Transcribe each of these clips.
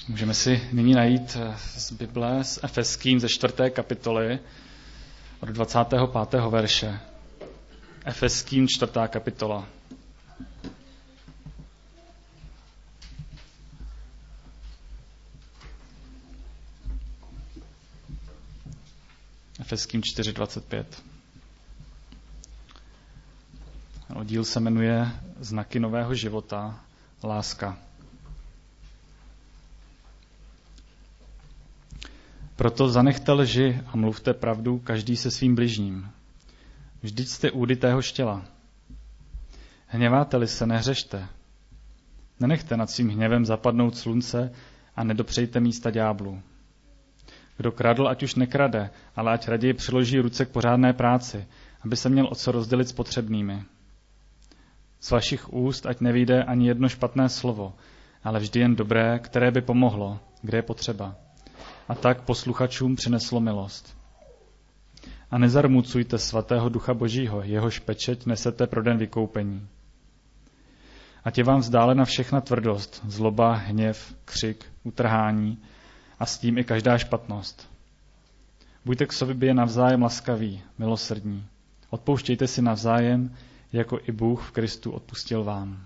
Můžeme si nyní najít z Bible s Efeským ze 4. kapitoly od 25. verše. Efeským 4. kapitola. Efeským 4.25. Oddíl se jmenuje Znaky nového života, láska. Proto zanechte lži a mluvte pravdu každý se svým bližním. Vždyť jste údy téhož těla. Hněváte-li se, nehřešte. Nenechte nad svým hněvem zapadnout slunce a nedopřejte místa ďáblu. Kdo kradl, ať už nekrade, ale ať raději přiloží ruce k pořádné práci, aby se měl o co rozdělit s potřebnými. Z vašich úst ať nevyjde ani jedno špatné slovo, ale vždy jen dobré, které by pomohlo, kde je potřeba. A tak posluchačům přineslo milost. A nezarmucujte svatého Ducha Božího, jehož pečeť nesete pro den vykoupení. Ať je vám vzdálena všechna tvrdost, zloba, hněv, křik, utrhání a s tím i každá špatnost. Buďte k sobě navzájem laskaví, milosrdní. Odpouštějte si navzájem, jako i Bůh v Kristu odpustil vám.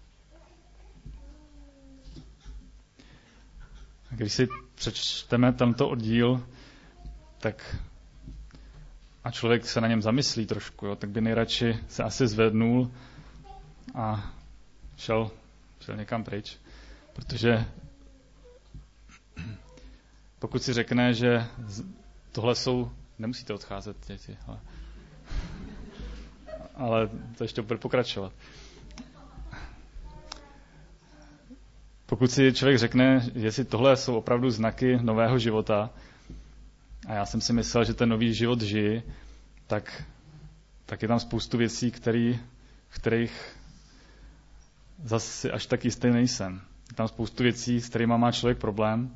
Když si přečteme tento oddíl, tak a člověk se na něm zamyslí trošku, tak by nejradši se asi zvednul a šel někam pryč. Protože pokud si řekne, že tohle jsou, nemusíte odcházet, děti, ale to ještě bude pokračovat. Pokud si člověk řekne, jestli tohle jsou opravdu znaky nového života, a já jsem si myslel, že ten nový život žiji, tak je tam spoustu věcí, kterých zase až tak jistý nejsem. Je tam spoustu věcí, s kterými má člověk problém,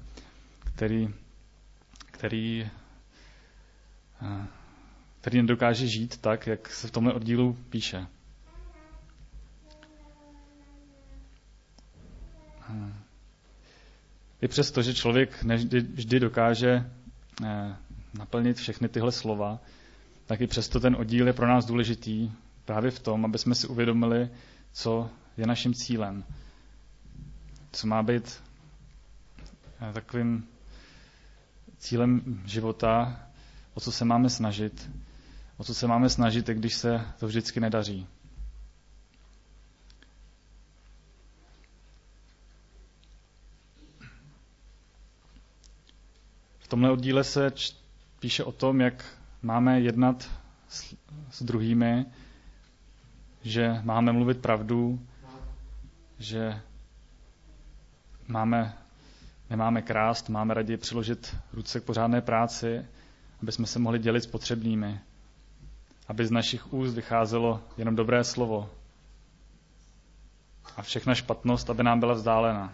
který nedokáže žít tak, jak se v tomhle oddílu píše. I přesto, že člověk vždy dokáže naplnit všechny tyhle slova, tak i přesto ten oddíl je pro nás důležitý právě v tom, aby jsme si uvědomili, co je naším cílem. Co má být takovým cílem života, o co se máme snažit. O co se máme snažit, i když se to vždycky nedaří. V tomhle oddíle se píše o tom, jak máme jednat s druhými, že máme mluvit pravdu, že nemáme krást, máme raději přiložit ruce k pořádné práci, aby jsme se mohli dělit s potřebnými, aby z našich úst vycházelo jenom dobré slovo a všechna špatnost, aby nám byla vzdálena.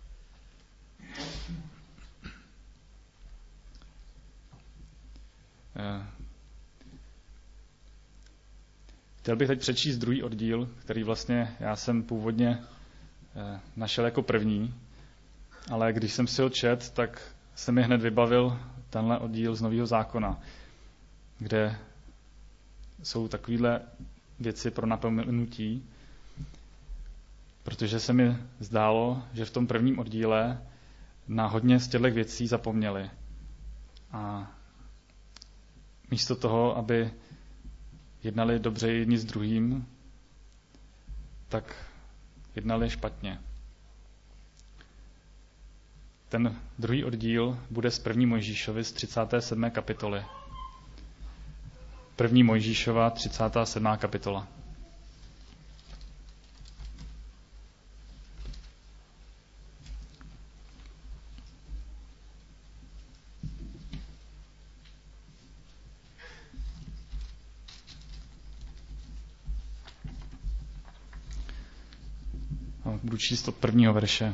Chtěl bych teď přečíst druhý oddíl, který vlastně já jsem původně našel jako první, ale když jsem si ho čet, tak se mi hned vybavil tenhle oddíl z Nového zákona, kde jsou takovéhle věci pro napomenutí, protože se mi zdálo, že v tom prvním oddíle na hodně z těchto věcí zapomněli. A místo toho, aby jednali dobře jedni s druhým, tak jednali špatně. Ten druhý oddíl bude z 1. Mojžíšovi z 37. kapitoly. 1. Mojžíšova 37. kapitola. Budu číst od 1. verše.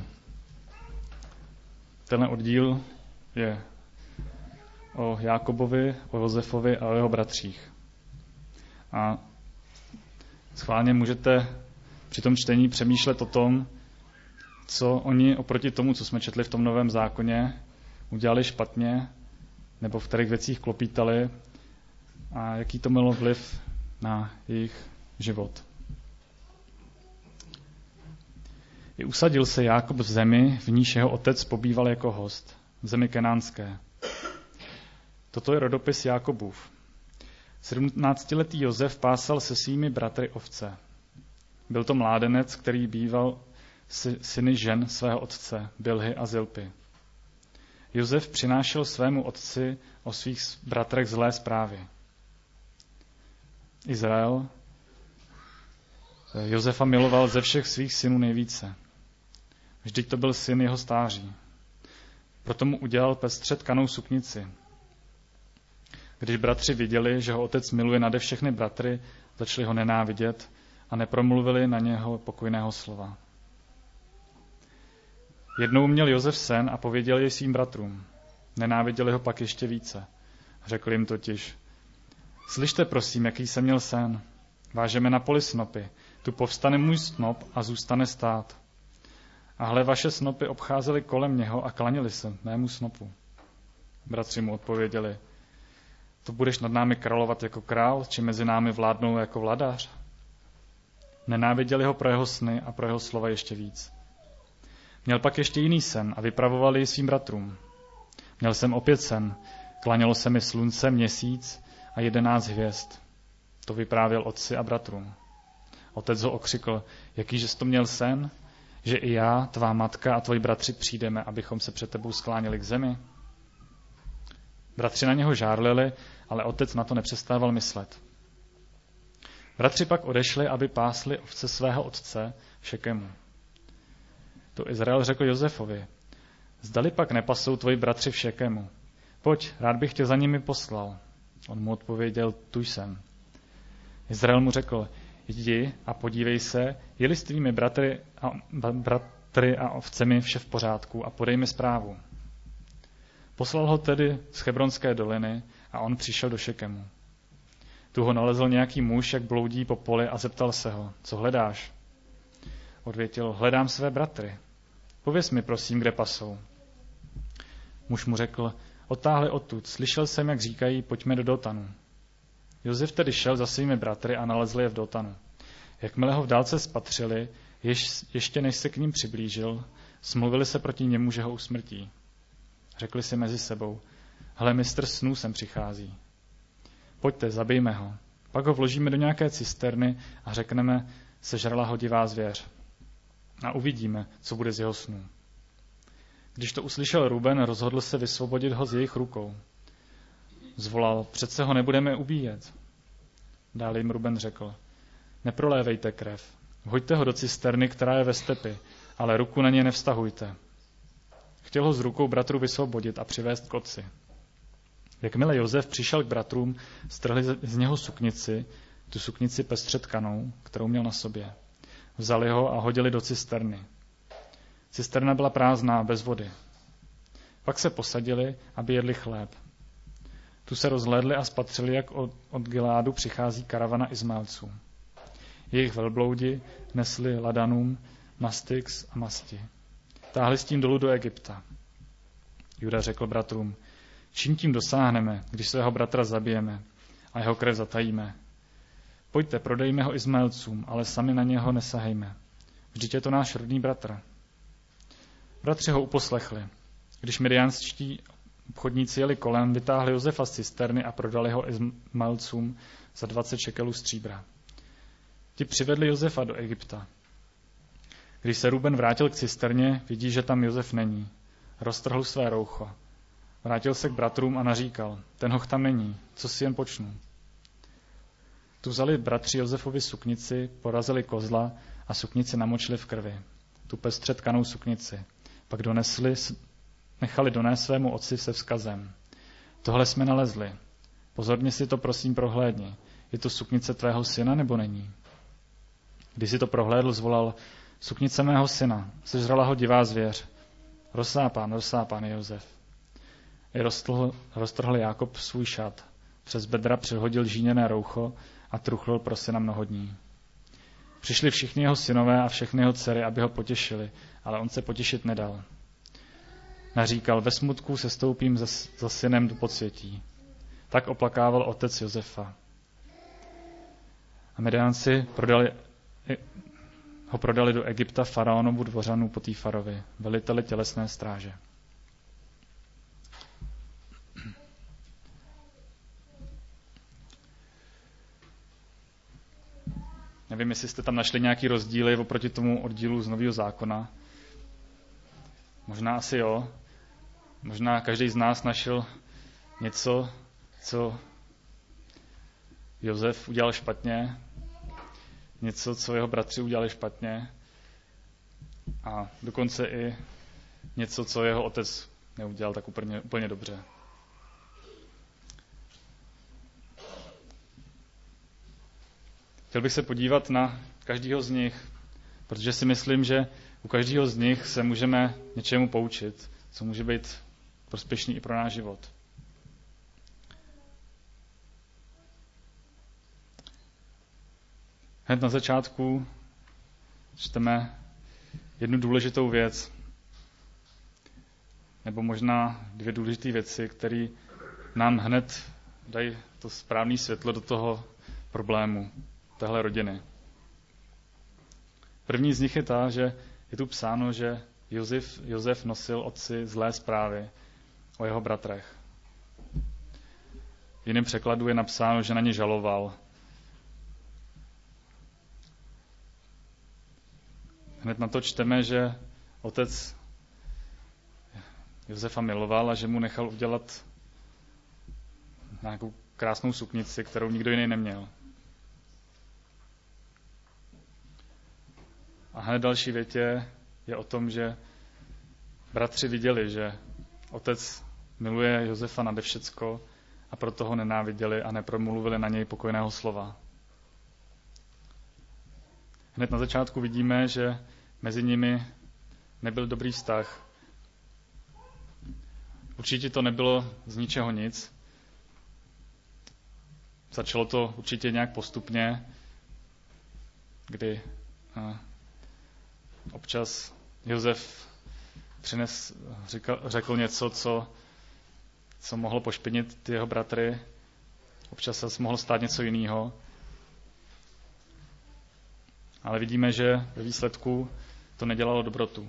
Tenhle oddíl je o Jákobovi, o Josefovi a o jeho bratřích. A schválně můžete při tom čtení přemýšlet o tom, co oni oproti tomu, co jsme četli v tom Novém zákoně, udělali špatně, nebo v kterých věcích klopítali a jaký to mělo vliv na jejich život. I usadil se Jákob v zemi, v níž jeho otec pobýval jako host, v zemi kenánské. Toto je rodopis Jákobův. 17letý Josef pásal se svými bratry ovce. Byl to mládenec, který býval syny žen svého otce, Bilhy a Zilpy. Josef přinášel svému otci o svých bratrech zlé zprávy. Izrael Josefa miloval ze všech svých synů nejvíce. Vždyť to byl syn jeho stáří. Proto mu udělal pestře tkanou suknici. Když bratři viděli, že ho otec miluje nade všechny bratry, začali ho nenávidět a nepromluvili na něho pokojného slova. Jednou měl Josef sen a pověděl jej svým bratrům. Nenáviděli ho pak ještě více. Řekl jim totiž: Slyšte prosím, jaký jsem měl sen. Vážeme na poli snopy. Tu povstane můj snop a zůstane stát. A hle, vaše snopy obcházely kolem něho a klanili se mému snopu. Bratři mu odpověděli: To budeš nad námi královat jako král, či mezi námi vládnou jako vladař? Nenáviděli ho pro jeho sny a pro jeho slova ještě víc. Měl pak ještě jiný sen a vypravoval jej svým bratrům. Měl jsem opět sen, klanělo se mi slunce, měsíc a 11 hvězd. To vyprávěl otci a bratrům. Otec ho okřikl: Jakýže jsi to měl sen? Že i já, tvá matka a tvoji bratři přijdeme, abychom se před tebou skláněli k zemi? Bratři na něho žárlili, ale otec na to nepřestával myslet. Bratři pak odešli, aby pásli ovce svého otce Šekemu. To Izrael řekl Josefovi: Zdali pak nepasou tvoji bratři v Šekemu? Pojď, rád bych tě za nimi poslal. On mu odpověděl: Tu jsem. Izrael mu řekl: Jdi a podívej se, je-li s tvými bratry a ovcemi vše v pořádku, a podej mi zprávu. Poslal ho tedy z Hebronské doliny a on přišel do Šekemu. Tu ho nalezl nějaký muž, jak bloudí po poli, a zeptal se ho: Co hledáš? Odvětil: Hledám své bratry. Pověz mi prosím, kde pasou. Muž mu řekl: Odtáhli odtud, slyšel jsem, jak říkají, pojďme do Dotanu. Josef tedy šel za svými bratry a nalezl je v Dotanu. Jakmile ho v dálce spatřili, ještě než se k ním přiblížil, smluvili se proti němu, že ho usmrtí. Řekli si mezi sebou: Hle, mistr snů sem přichází. Pojďte, zabijme ho. Pak ho vložíme do nějaké cisterny a řekneme: Sežrala ho divá zvěř. A uvidíme, co bude z jeho snů. Když to uslyšel Ruben, rozhodl se vysvobodit ho z jejich rukou. Zvolal: Přece ho nebudeme ubíjet. Dále jim Ruben řekl: Neprolévejte krev. Vhoďte ho do cisterny, která je ve stepi, ale ruku na ně nevztahujte. Chtěl ho z rukou bratru vysvobodit a přivést k otci. Jakmile Josef přišel k bratrům, strhli z něho suknici, tu suknici pestře tkanou, kterou měl na sobě. Vzali ho a hodili do cisterny. Cisterna byla prázdná, bez vody. Pak se posadili, aby jedli chléb. Tu se rozhlédli a spatřili, jak od Gileádu přichází karavana Izmaelců. Jejich velbloudi nesli ladanům, mastix a masti. Táhli s tím dolů do Egypta. Juda řekl bratrům: Čím tím dosáhneme, když svého bratra zabijeme a jeho krev zatajíme? Pojďte, prodejme ho Izmaelcům, ale sami na něho nesahejme. Vždyť je to náš rodný bratr. Bratři ho uposlechli. Když midianští obchodníci jeli kolem, vytáhli Josefa z cisterny a prodali ho Izmaelcům za 20 šekelů stříbra. Ti přivedli Josefa do Egypta. Když se Ruben vrátil k cisterně, vidí, že tam Josef není. Roztrhl své roucho. Vrátil se k bratrům a naříkal: Ten hoch tam není, co si jen počnu. Tu vzali bratři Josefovi suknici, porazili kozla a suknici namočili v krvi. Tu pestře tkanou suknici. Pak nechali donést svému otci se vzkazem: Tohle jsme nalezli. Pozorně si to prosím prohlédni. Je to suknice tvého syna, nebo není? Když si to prohlédl, zvolal: Suknice mého syna, sežrala ho divá zvěř. Rozsápán je Josef. I roztrhl Jákob svůj šat. Přes bedra přehodil žíněné roucho a truchlil pro syna mnoho dní. Přišli všichni jeho synové a všechny jeho dcery, aby ho potěšili, ale on se potěšit nedal. Naříkal, ve smutku se stoupím za synem do podsvětí. Tak oplakával otec Josefa. A Midiánci ho prodali do Egypta faraonovu dvořanu Potýfarovi, veliteli tělesné stráže. Nevím, jestli jste tam našli nějaký rozdíly oproti tomu oddílu z Nového zákona. Možná asi jo. Možná každý z nás našel něco, co Josef udělal špatně, něco, co jeho bratři udělali špatně a dokonce i něco, co jeho otec neudělal tak úplně dobře. Chtěl bych se podívat na každého z nich, protože si myslím, že u každého z nich se můžeme něčemu poučit, co může být prospěšný i pro náš život. Hned na začátku čteme jednu důležitou věc, nebo možná dvě důležité věci, které nám hned dají to správné světlo do toho problému, téhle rodiny. První z nich je ta, že je tu psáno, že Josef nosil otci zlé zprávy o jeho bratrech. V jiném překladu je napsáno, že na ně žaloval. Hned na to čteme, že otec Josefa miloval a že mu nechal udělat nějakou krásnou suknici, kterou nikdo jiný neměl. A hned další větě je o tom, že bratři viděli, že otec miluje Josefa nade všecko a proto ho nenáviděli a nepromluvili na něj pokojného slova. Hned na začátku vidíme, že mezi nimi nebyl dobrý vztah. Určitě to nebylo z ničeho nic. Začalo to určitě nějak postupně, kdy občas Josef řekl něco, co mohlo pošpinit jeho bratry. Občas se mohlo stát něco jiného. Ale vidíme, že ve výsledku to nedělalo dobrotu.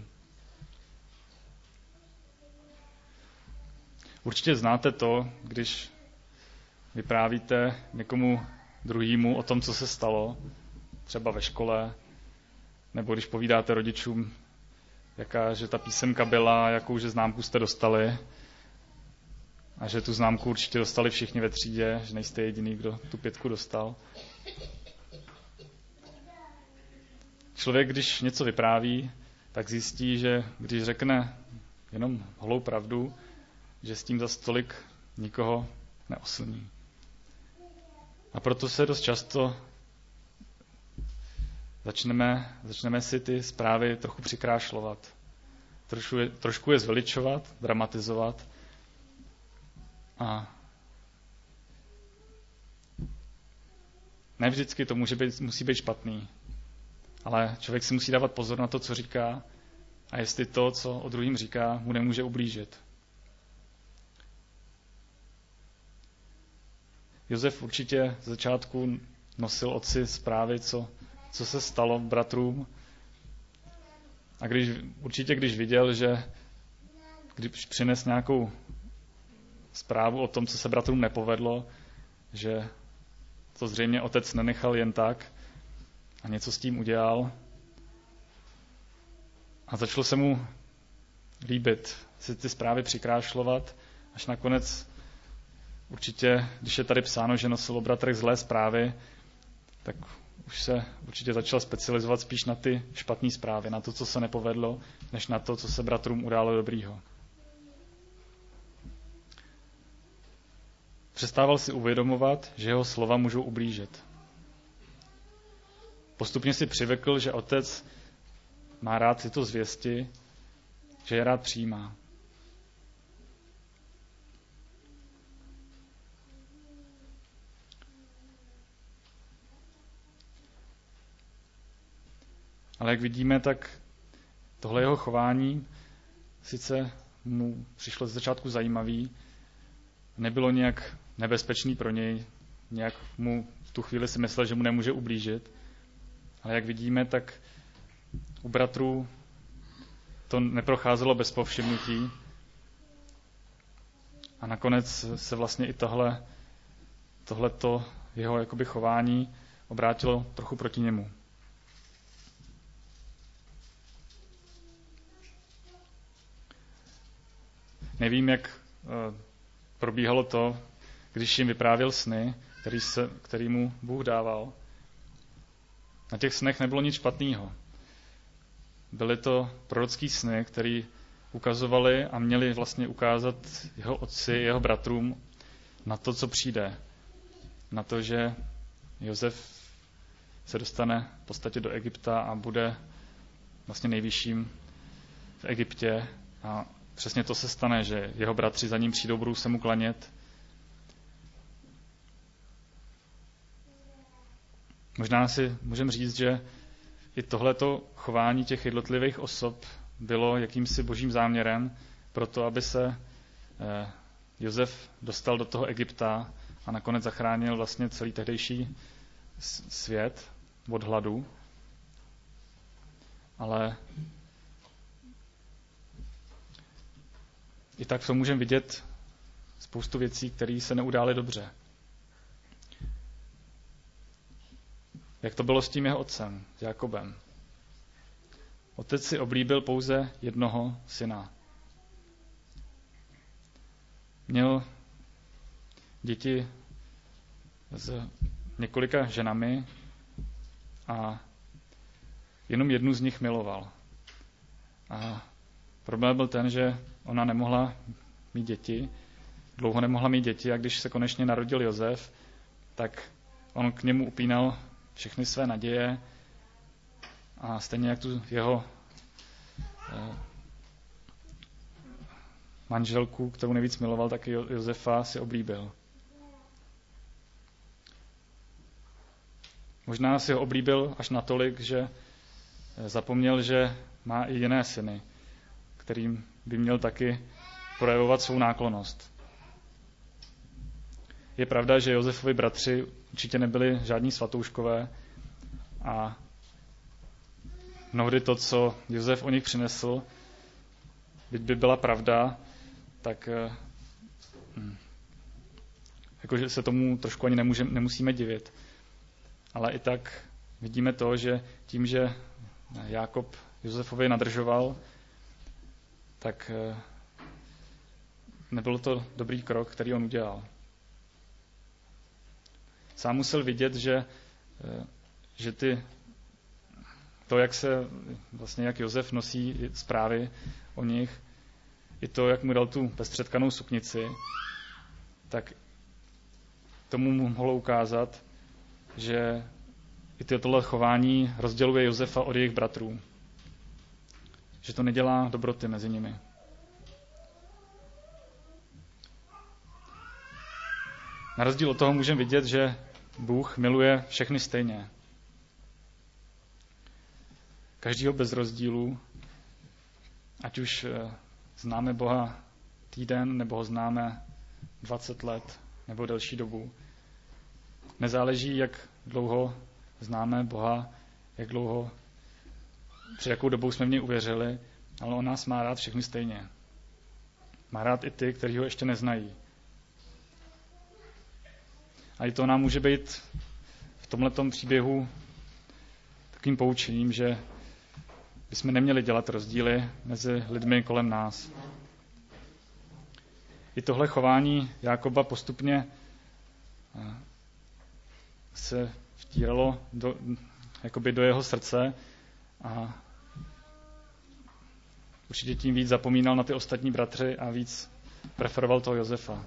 Určitě znáte to, když vyprávíte někomu druhému o tom, co se stalo, třeba ve škole, nebo když povídáte rodičům, že ta písemka byla, jakou že známku jste dostali a že tu známku určitě dostali všichni ve třídě, že nejste jediný, kdo tu 5 dostal. Člověk, když něco vypráví, tak zjistí, že když řekne jenom holou pravdu, že s tím zas tolik nikoho neoslní. A proto se dost často začneme si ty zprávy trochu přikrášlovat. Trošku je zveličovat, dramatizovat. A ne vždycky to musí být špatný. Ale člověk si musí dávat pozor na to, co říká a jestli to, co o druhým říká, mu nemůže ublížit. Josef určitě z začátku nosil otci zprávy, co se stalo bratrům. A když viděl, že když přines nějakou zprávu o tom, co se bratrům nepovedlo, že to zřejmě otec nenechal jen tak a něco s tím udělal. A začalo se mu líbit si ty zprávy přikrášlovat, až nakonec určitě, když je tady psáno, že nosil o bratrech zlé zprávy, tak už se určitě začal specializovat spíš na ty špatné zprávy, na to, co se nepovedlo, než na to, co se bratrům událo dobrýho. Přestával si uvědomovat, že jeho slova můžou ublížit. Postupně si přivykl, že otec má rád tyto zvěsti, že je rád přijímá. Ale jak vidíme, tak tohle jeho chování sice mu přišlo z začátku zajímavý, nebylo nějak nebezpečný pro něj, nějak mu v tu chvíli si myslel, že mu nemůže ublížit, ale jak vidíme, tak u bratrů to neprocházelo bez povšimnutí a nakonec se vlastně i tohleto jeho jakoby chování obrátilo trochu proti němu. Nevím, jak probíhalo to, když jim vyprávěl sny, který mu Bůh dával. Na těch snech nebylo nic špatného. Byly to prorocký sny, které ukazovali a měli vlastně ukázat jeho otci, jeho bratrům na to, co přijde. Na to, že Josef se dostane v podstatě do Egypta a bude vlastně nejvyšším v Egyptě. A přesně to se stane, že jeho bratři za ním přijdou, budou se mu klanět. Možná si můžeme říct, že i tohleto chování těch jednotlivých osob bylo jakýmsi božím záměrem pro to, aby se Josef dostal do toho Egypta a nakonec zachránil vlastně celý tehdejší svět od hladu. Ale i tak v tom můžeme vidět spoustu věcí, které se neudály dobře. Jak to bylo s tím jeho otcem, s Jakobem. Otec si oblíbil pouze jednoho syna. Měl děti s několika ženami a jenom jednu z nich miloval. A problém byl ten, že ona nemohla mít děti, dlouho nemohla mít děti a když se konečně narodil Josef, tak on k němu upínal všechny své naděje a stejně jak tu jeho manželku, kterou nejvíc miloval, tak i Josefa si oblíbil. Možná si ho oblíbil až natolik, že zapomněl, že má i jiné syny, kterým by měl taky projevovat svou náklonnost. Je pravda, že Josefovi bratři určitě nebyli žádní svatouškové a mnohdy to, co Josef o nich přinesl, byť by byla pravda, tak jakože se tomu trošku ani nemusíme divit. Ale i tak vidíme to, že tím, že Jákob Josefovi nadržoval, tak nebyl to dobrý krok, který on udělal. Sám musel vidět, že to, jak Josef nosí zprávy o nich, i to, jak mu dal tu pestřetkanou suknici, tak tomu mohlo ukázat, že i tohle chování rozděluje Josefa od jejich bratrů. Že to nedělá dobroty mezi nimi. Na rozdíl od toho můžeme vidět, že Bůh miluje všechny stejně. Každýho bez rozdílu, ať už známe Boha týden, nebo ho známe 20 let, nebo delší dobu. Nezáleží, jak dlouho známe Boha, jak dlouho, před jakou dobou jsme v něj uvěřili, ale on nás má rád všechny stejně. Má rád i ty, kteří ho ještě neznají. A i to nám může být v tomhletom příběhu takovým poučením, že bychom neměli dělat rozdíly mezi lidmi kolem nás. I tohle chování Jákoba postupně se vtíralo do jeho srdce a určitě tím víc zapomínal na ty ostatní bratry a víc preferoval toho Josefa.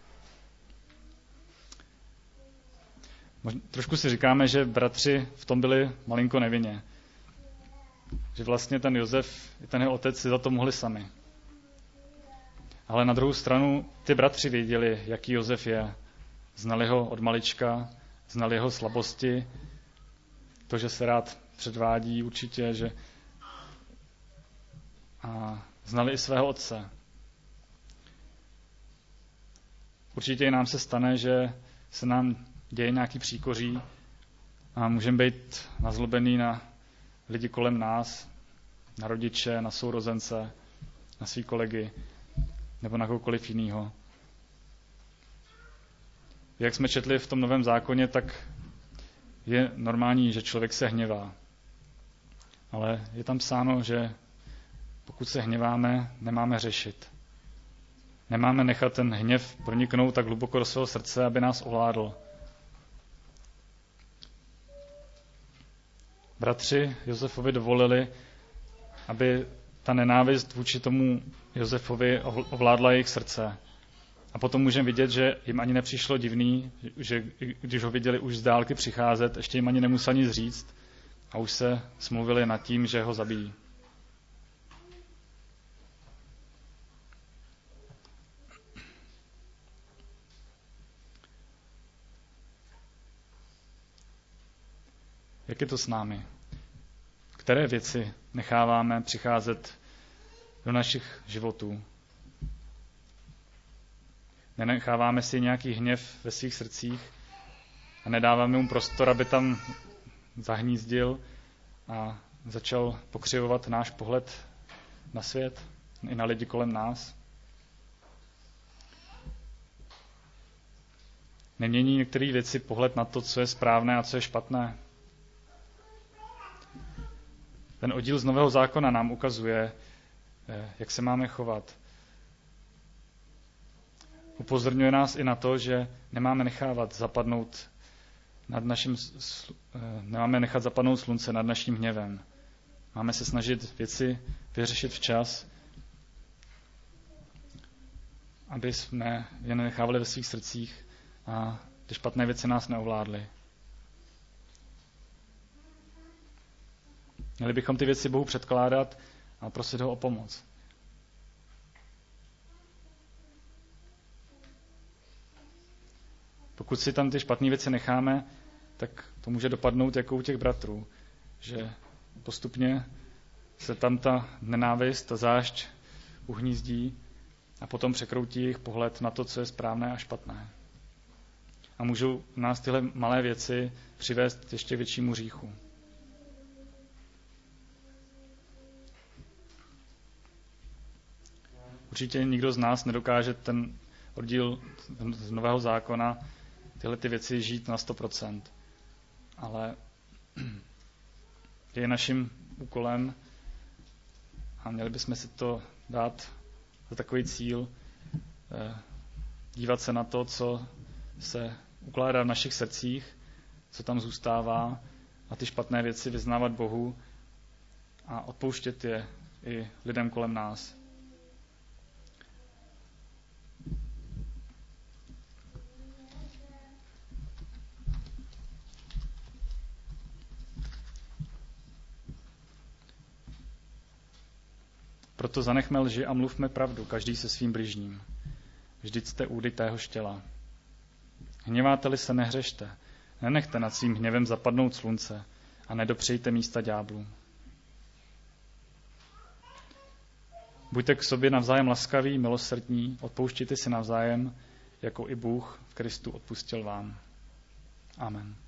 Trošku si říkáme, že bratři v tom byli malinko nevinně. Že vlastně ten Josef i ten jeho otec si za to mohli sami. Ale na druhou stranu ty bratři věděli, jaký Josef je. Znali ho od malička, znali jeho slabosti, to, že se rád předvádí určitě, že a znali i svého otce. Určitě i nám se stane, že se nám děje nějaký příkoří a můžeme být nazlobený na lidi kolem nás, na rodiče, na sourozence, na svý kolegy nebo na kohokoliv jinýho. Jak jsme četli v tom Novém zákoně, tak je normální, že člověk se hněvá. Ale je tam psáno, že pokud se hněváme, nemáme řešit. Nemáme nechat ten hněv proniknout tak hluboko do svého srdce, aby nás ovládl. Bratři Josefovi dovolili, aby ta nenávist vůči tomu Josefovi ovládla jejich srdce. A potom můžeme vidět, že jim ani nepřišlo divný, že když ho viděli už z dálky přicházet, ještě jim ani nemusel nic říct a už se smluvili nad tím, že ho zabijí. Jak je to s námi? Které věci necháváme přicházet do našich životů? Nenecháváme si nějaký hněv ve svých srdcích a nedáváme mu prostor, aby tam zahnízdil a začal pokřivovat náš pohled na svět i na lidi kolem nás? Nemění některé věci pohled na to, co je správné a co je špatné? Ten oddíl z Nového zákona nám ukazuje, jak se máme chovat. Upozorňuje nás i na to, že nemáme nechat zapadnout slunce nad naším hněvem. Máme se snažit věci vyřešit včas, aby jsme je nenechávali ve svých srdcích a ty špatné věci nás neovládly. Měli bychom ty věci Bohu předkládat a prosit ho o pomoc. Pokud si tam ty špatné věci necháme, tak to může dopadnout jako u těch bratrů, že postupně se tam ta nenávist, ta zášť uhnízdí a potom překroutí jejich pohled na to, co je správné a špatné. A můžou nás tyhle malé věci přivést ještě většímu hříchu. Určitě nikdo z nás nedokáže ten oddíl z Nového zákona, tyhle ty věci žít na 100%. Ale je naším úkolem a měli bychom si to dát za takový cíl, dívat se na to, co se ukládá v našich srdcích, co tam zůstává a ty špatné věci vyznávat Bohu a odpouštět je i lidem kolem nás. Proto zanechme lži a mluvme pravdu, každý se svým bližním. Vždyť jste údy téhož těla. Hněváte-li se, nehřešte. Nenechte nad svým hněvem zapadnout slunce a nedopřejte místa ďáblům. Buďte k sobě navzájem laskaví, milosrdní, odpouštějte si navzájem, jako i Bůh v Kristu odpustil vám. Amen.